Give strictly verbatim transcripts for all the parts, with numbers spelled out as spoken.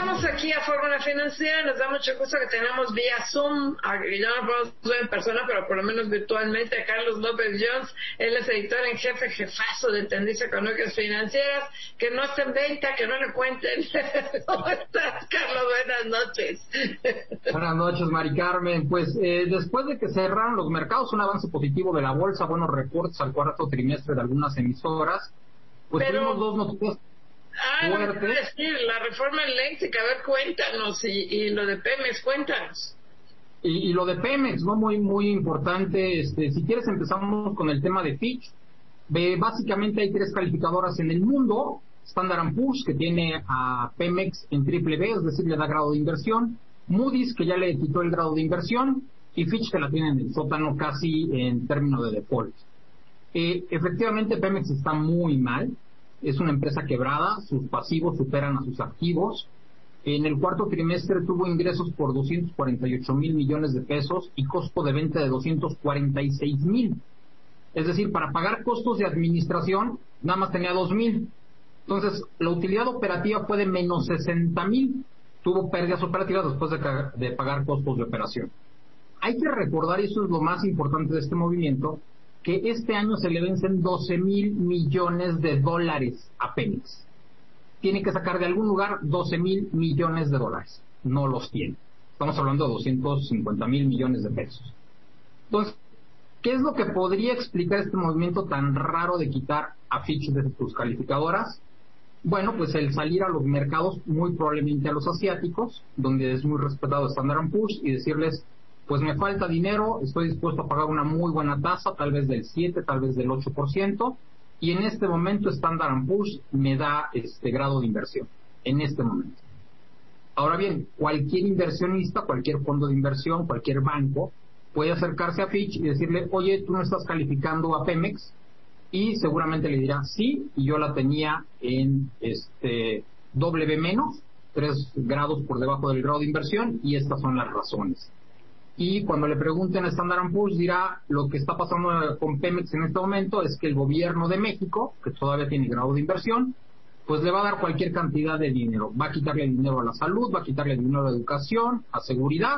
regresamos aquí a Fórmula Financiera. Nos da mucho gusto que tenemos vía Zoom, y ya no podemos ver en persona, pero por lo menos virtualmente, a Carlos López Jones. Él es editor en jefe, jefazo de Tendencias Económicas Financieras. Que no esté en venta, que no le cuenten. ¿Cómo estás, Carlos? Buenas noches. Buenas noches, Mari Carmen. Pues eh, después de que cerraron los mercados, un avance positivo de la bolsa, buenos reportes al cuarto trimestre de algunas emisoras, pues Pero... tuvimos dos noticias Ah, fuertes. Es decir, la reforma eléctrica, a ver, cuéntanos, y, y lo de Pemex, cuéntanos. Y, y lo de Pemex, ¿no? Muy, muy importante. Este, si quieres empezamos con el tema de Fitch. Ve, básicamente hay tres calificadoras en el mundo. Standard and Poor's, que tiene a Pemex en triple B, es decir, le da grado de inversión. Moody's, que ya le quitó el grado de inversión. Y Fitch, que la tiene en el sótano casi en términos de default. Eh, efectivamente, Pemex está muy mal. Es una empresa quebrada, sus pasivos superan a sus activos. En el cuarto trimestre tuvo ingresos por doscientos cuarenta y ocho mil millones de pesos y costo de venta de doscientos cuarenta y seis mil. Es decir, para pagar costos de administración, nada más tenía dos mil. Entonces, la utilidad operativa fue de menos sesenta mil. Tuvo pérdidas operativas después de, de pagar costos de operación. Hay que recordar, y eso es lo más importante de este movimiento, que este año se le vencen doce mil millones de dólares a Pemex. Tiene que sacar de algún lugar doce mil millones de dólares. No los tiene. Estamos hablando de doscientos cincuenta mil millones de pesos. Entonces, ¿qué es lo que podría explicar este movimiento tan raro de quitar a Fitch de sus calificadoras? Bueno, pues el salir a los mercados, muy probablemente a los asiáticos, donde es muy respetado Standard and Poor's, y decirles, pues me falta dinero, estoy dispuesto a pagar una muy buena tasa, tal vez del siete, tal vez del ocho por ciento, y en este momento Standard and Poor's me da este grado de inversión, en este momento. Ahora bien, cualquier inversionista, cualquier fondo de inversión, cualquier banco, puede acercarse a Fitch y decirle, oye, tú no estás calificando a Pemex, y seguramente le dirá, sí, y yo la tenía en este W menos, tres grados por debajo del grado de inversión, y estas son las razones. Y cuando le pregunten a Standard and Poor's dirá, lo que está pasando con Pemex en este momento es que el gobierno de México, que todavía tiene grado de inversión, pues le va a dar cualquier cantidad de dinero. Va a quitarle dinero a la salud, va a quitarle dinero a la educación, a seguridad,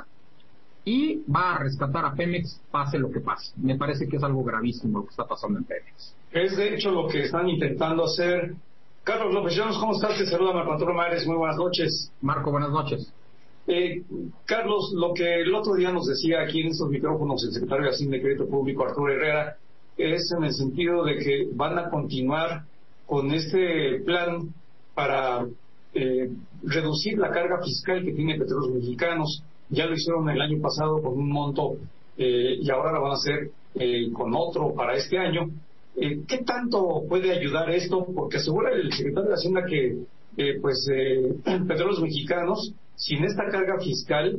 y va a rescatar a Pemex pase lo que pase. Me parece que es algo gravísimo lo que está pasando en Pemex. Es de hecho lo que están intentando hacer. Carlos López Jones, ¿cómo estás? Te saluda Marco Antonio Mares, muy buenas noches. Marco, buenas noches. Eh, Carlos, lo que el otro día nos decía aquí en estos micrófonos el secretario de Hacienda y Crédito Público, Arturo Herrera, es en el sentido de que van a continuar con este plan para eh, reducir la carga fiscal que tiene Petróleos Mexicanos. Ya lo hicieron el año pasado con un monto eh, y ahora lo van a hacer eh, con otro para este año. Eh, ¿Qué tanto puede ayudar esto? Porque asegura el secretario de Hacienda que eh, pues eh, Petróleos Mexicanos, sin esta carga fiscal,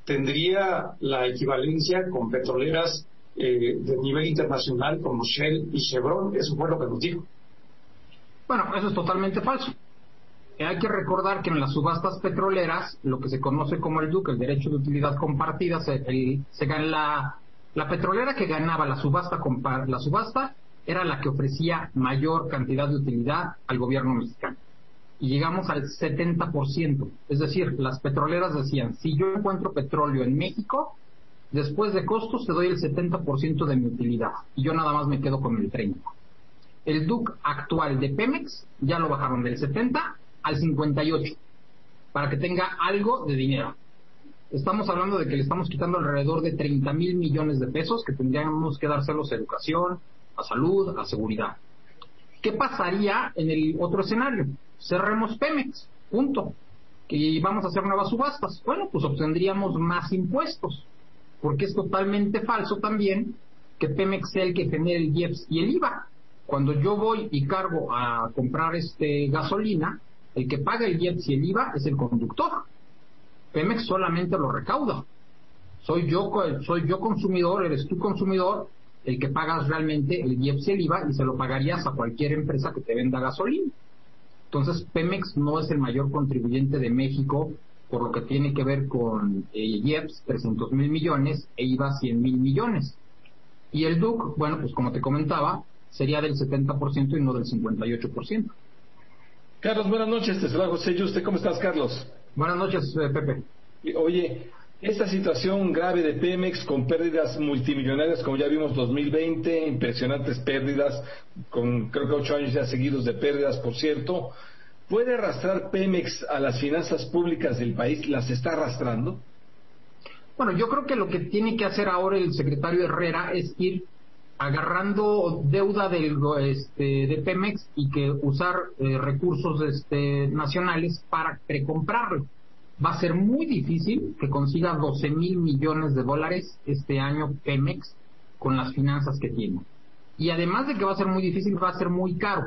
tendría la equivalencia con petroleras eh, de nivel internacional como Shell y Chevron. Eso fue lo que nos dijo. Bueno, eso es totalmente falso. Hay que recordar que en las subastas petroleras, lo que se conoce como el D U C, el derecho de utilidad compartida, se, el, se gana la, la petrolera que ganaba la subasta, la subasta era la que ofrecía mayor cantidad de utilidad al gobierno mexicano. Y llegamos al setenta por ciento. Es decir, las petroleras decían, si yo encuentro petróleo en México, después de costos te doy el setenta por ciento de mi utilidad, y yo nada más me quedo con el treinta por ciento. El D U C actual de Pemex ya lo bajaron del setenta al cincuenta y ocho, para que tenga algo de dinero. Estamos hablando de que le estamos quitando alrededor de treinta mil millones de pesos que tendríamos que dárselos a educación, a salud, a seguridad. ¿Qué pasaría en el otro escenario? Cerremos Pemex, punto. Y vamos a hacer nuevas subastas. Bueno, pues obtendríamos más impuestos, porque es totalmente falso también que Pemex sea el que genere el I E P S y el I V A. Cuando yo voy y cargo a comprar este gasolina, el que paga el I E P S y el I V A es el conductor. Pemex solamente lo recauda. Soy yo, soy yo consumidor, eres tú consumidor, el que pagas realmente el I E P S y el I V A, y se lo pagarías a cualquier empresa que te venda gasolina. Entonces, Pemex no es el mayor contribuyente de México por lo que tiene que ver con eh, I E P S, trescientos mil millones, e I V A, cien mil millones. Y el D U C, bueno, pues como te comentaba, sería del setenta por ciento y no del cincuenta y ocho por ciento. Carlos, buenas noches, te saluda José Yuste. ¿Cómo estás, Carlos? Buenas noches, eh, Pepe. Oye, esta situación grave de Pemex con pérdidas multimillonarias, como ya vimos dos mil veinte, impresionantes pérdidas, con creo que ocho años ya seguidos de pérdidas, por cierto, ¿puede arrastrar Pemex a las finanzas públicas del país? ¿Las está arrastrando? Bueno, yo creo que lo que tiene que hacer ahora el secretario Herrera es ir agarrando deuda del, este, de Pemex y que usar eh, recursos este, nacionales para precomprarlo. Va a ser muy difícil que consiga doce mil millones de dólares este año Pemex con las finanzas que tiene. Y además de que va a ser muy difícil, va a ser muy caro.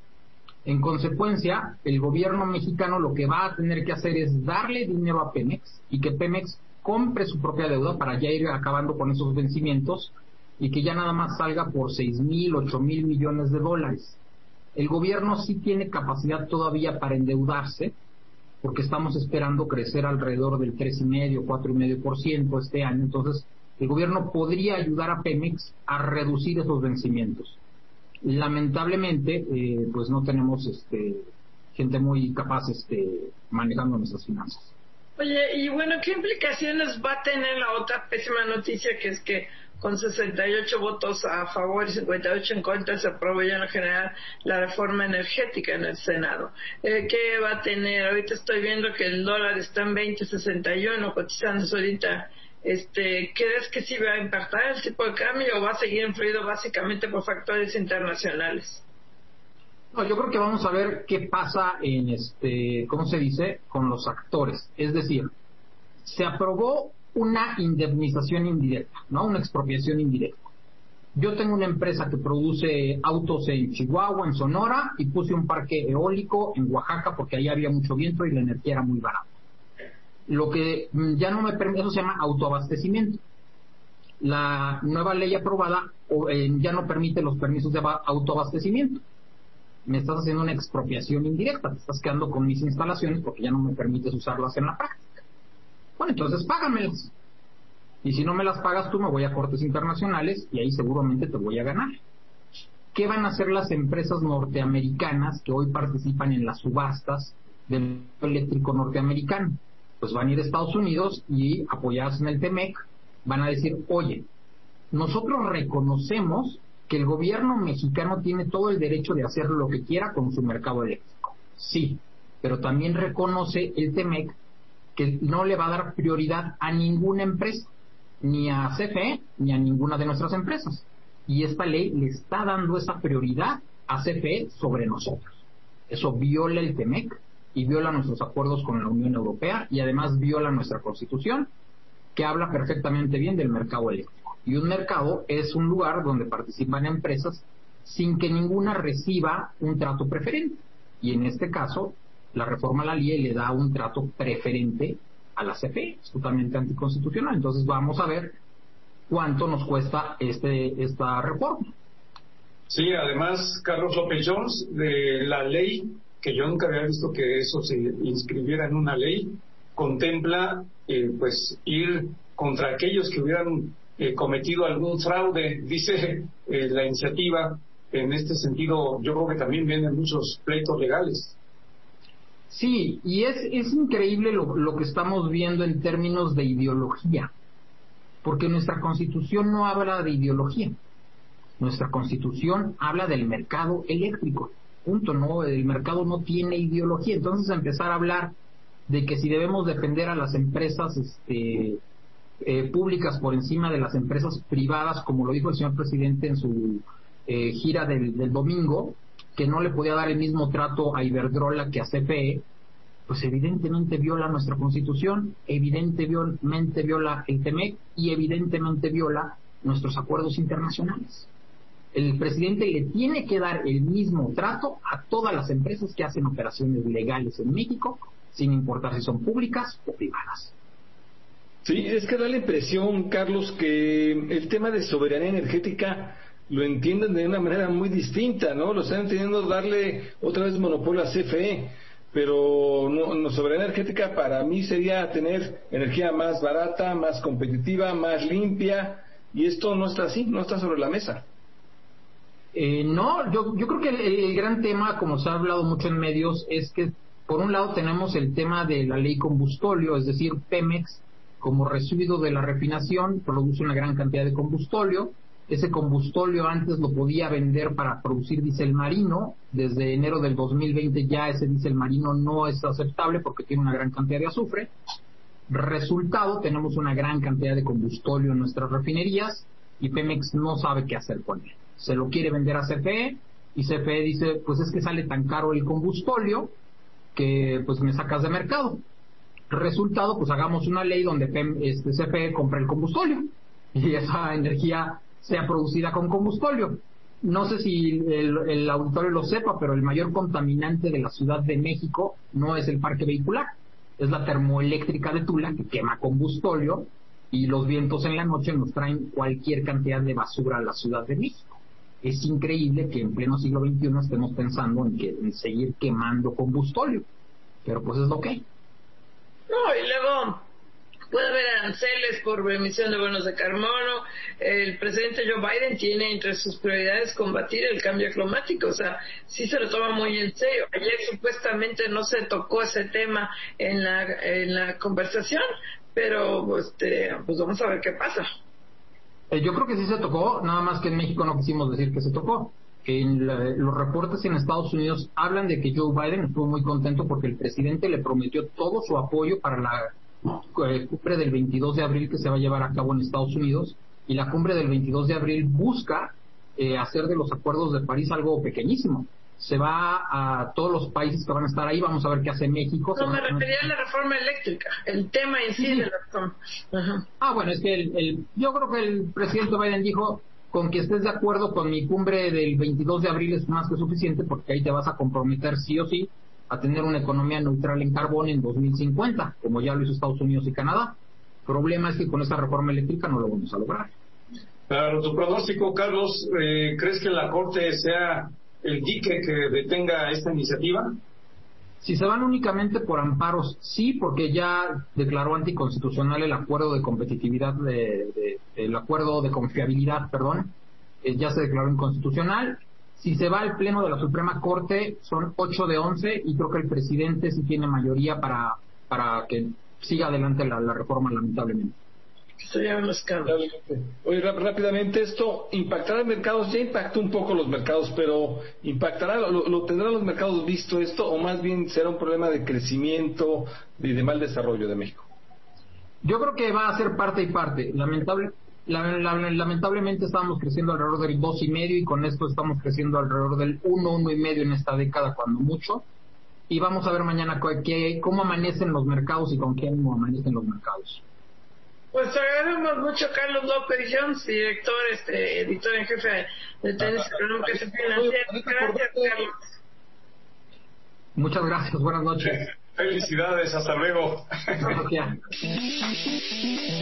En consecuencia, el gobierno mexicano lo que va a tener que hacer es darle dinero a Pemex y que Pemex compre su propia deuda para ya ir acabando con esos vencimientos y que ya nada más salga por seis mil, ocho mil millones de dólares. El gobierno sí tiene capacidad todavía para endeudarse, porque estamos esperando crecer alrededor del tres y medio, cuatro y medio por ciento este año. Entonces, el gobierno podría ayudar a Pemex a reducir esos vencimientos. Lamentablemente, eh, pues no tenemos este, gente muy capaz este, manejando nuestras finanzas. Oye, y bueno, ¿qué implicaciones va a tener la otra pésima noticia, que es que con sesenta y ocho votos a favor y cincuenta y ocho en contra se aprobó ya en general la reforma energética en el Senado? Eh, ¿Qué va a tener? Ahorita estoy viendo que el dólar está en veinte sesenta y uno, cotizándose ahorita. Este, ¿crees que sí va a impactar el tipo de cambio o va a seguir influido básicamente por factores internacionales? No, yo creo que vamos a ver qué pasa en este, ¿cómo se dice? Con los actores. Es decir, se aprobó una indemnización indirecta, ¿no? Una expropiación indirecta. Yo tengo una empresa que produce autos en Chihuahua, en Sonora, y puse un parque eólico en Oaxaca porque ahí había mucho viento y la energía era muy barata. Lo que ya no me permite, eso se llama autoabastecimiento. La nueva ley aprobada eh, ya no permite los permisos de autoabastecimiento. Me estás haciendo una expropiación indirecta, te estás quedando con mis instalaciones porque ya no me permites usarlas en la práctica. Bueno, entonces págamelas. Y si no me las pagas tú, me voy a cortes internacionales y ahí seguramente te voy a ganar. ¿Qué van a hacer las empresas norteamericanas que hoy participan en las subastas del eléctrico norteamericano? Pues van a ir a Estados Unidos y, apoyadas en el TEMEC, van a decir, oye, nosotros reconocemos que el gobierno mexicano tiene todo el derecho de hacer lo que quiera con su mercado eléctrico. Sí, pero también reconoce el TEMEC que no le va a dar prioridad a ninguna empresa, ni a C F E, ni a ninguna de nuestras empresas. Y esta ley le está dando esa prioridad a C F E sobre nosotros. Eso viola el TEMEC y viola nuestros acuerdos con la Unión Europea y además viola nuestra Constitución, que habla perfectamente bien del mercado eléctrico. Y un mercado es un lugar donde participan empresas sin que ninguna reciba un trato preferente. Y en este caso, la reforma a la ley le da un trato preferente a la C F E, es totalmente anticonstitucional. Entonces vamos a ver cuánto nos cuesta este esta reforma. Sí, además, Carlos López Jones, de la ley, que yo nunca había visto que eso se inscribiera en una ley, contempla eh, pues ir contra aquellos que hubieran eh, cometido algún fraude, dice eh, la iniciativa. En este sentido, yo creo que también vienen muchos pleitos legales. Sí, y es, es increíble lo, lo que estamos viendo en términos de ideología, porque nuestra Constitución no habla de ideología. Nuestra Constitución habla del mercado eléctrico, punto, ¿no? El mercado no tiene ideología. Entonces, empezar a hablar de que si debemos defender a las empresas este, eh, públicas por encima de las empresas privadas, como lo dijo el señor presidente en su eh, gira del, del domingo, que no le podía dar el mismo trato a Iberdrola que a C F E, pues evidentemente viola nuestra Constitución, evidentemente viola el TEMEC y evidentemente viola nuestros acuerdos internacionales. El presidente le tiene que dar el mismo trato a todas las empresas que hacen operaciones legales en México, sin importar si son públicas o privadas. Sí, es que da la impresión, Carlos, que el tema de soberanía energética lo entienden de una manera muy distinta, ¿no? Lo están entendiendo darle otra vez monopolio a C F E, pero no, no, soberanía energética para mí sería tener energía más barata, más competitiva, más limpia, y esto no está así, no está sobre la mesa. Eh, no, yo, yo creo que el, el gran tema, como se ha hablado mucho en medios, es que Por un lado tenemos el tema de la ley combustóleo, es decir, Pemex, como residuo de la refinación, produce una gran cantidad de combustóleo. Ese combustóleo antes lo podía vender para producir diésel marino. Desde enero del dos mil veinte ya ese diésel marino no es aceptable porque tiene una gran cantidad de azufre. Resultado, tenemos una gran cantidad de combustóleo en nuestras refinerías y Pemex no sabe qué hacer con él. Se lo quiere vender a C F E y C F E dice, pues es que sale tan caro el combustóleo que pues me sacas de mercado. Resultado, pues hagamos una ley donde P E M, este, C F E compre el combustóleo y esa energía sea producida con combustóleo. No sé si el, el auditorio lo sepa, pero el mayor contaminante de la Ciudad de México no es el parque vehicular, es la termoeléctrica de Tula, que quema combustóleo, y los vientos en la noche nos traen cualquier cantidad de basura a la Ciudad de México. Es increíble que en pleno siglo veintiuno estemos pensando en, que, en seguir quemando combustóleo, pero pues es lo que hay. No, y luego puede haber aranceles por emisión de bonos de carbono. El presidente Joe Biden tiene entre sus prioridades combatir el cambio climático, o sea, sí se lo toma muy en serio. Ayer supuestamente no se tocó ese tema en la en la conversación, pero este, pues vamos a ver qué pasa. Eh, yo creo que sí se tocó, nada más que en México no quisimos decir que se tocó. En la, los reportes en Estados Unidos hablan de que Joe Biden estuvo muy contento porque el presidente le prometió todo su apoyo para la eh, cumbre del veintidós de abril que se va a llevar a cabo en Estados Unidos, y la cumbre del veintidós de abril busca eh, hacer de los acuerdos de París algo pequeñísimo. Se va a todos los países que van a estar ahí, vamos a ver qué hace México. No, me refería a la reforma eléctrica, el tema en sí, sí. de la reforma. Ajá. Ah, bueno, es que el, el, yo creo que el presidente Biden dijo, con que estés de acuerdo con mi cumbre del veintidós de abril es más que suficiente, porque ahí te vas a comprometer sí o sí a tener una economía neutral en carbón en dos mil cincuenta, como ya lo hizo Estados Unidos y Canadá. El problema es que con esta reforma eléctrica no lo vamos a lograr. Claro, tu pronóstico, Carlos, eh, ¿crees que la Corte sea el dique que detenga esta iniciativa? Si se van únicamente por amparos, sí, porque ya declaró anticonstitucional el acuerdo de competitividad, de, de, el acuerdo de confiabilidad, perdón, eh, ya se declaró inconstitucional. Si se va al pleno de la Suprema Corte, son ocho de once, y creo que el presidente sí tiene mayoría para, para que siga adelante la, la reforma, lamentablemente. Sería un escándalo. Oye, rápidamente, esto impactará en mercados, ya impactó un poco los mercados, pero impactará, lo, lo tendrán los mercados visto esto, o más bien será un problema de crecimiento y de mal desarrollo de México. Yo creo que va a ser parte y parte. Lamentable, la, la, lamentablemente estábamos creciendo alrededor del dos y medio, y con esto estamos creciendo alrededor del uno, uno y medio en esta década, cuando mucho. Y vamos a ver mañana que, cómo amanecen los mercados y con qué ánimo amanecen los mercados. Pues te agradecemos mucho, Carlos López Jones, director, este, editor en jefe de Tendencias Económicas y Financieras. Gracias, Carlos. Muchas gracias, buenas noches. Felicidades, hasta luego. Gracias.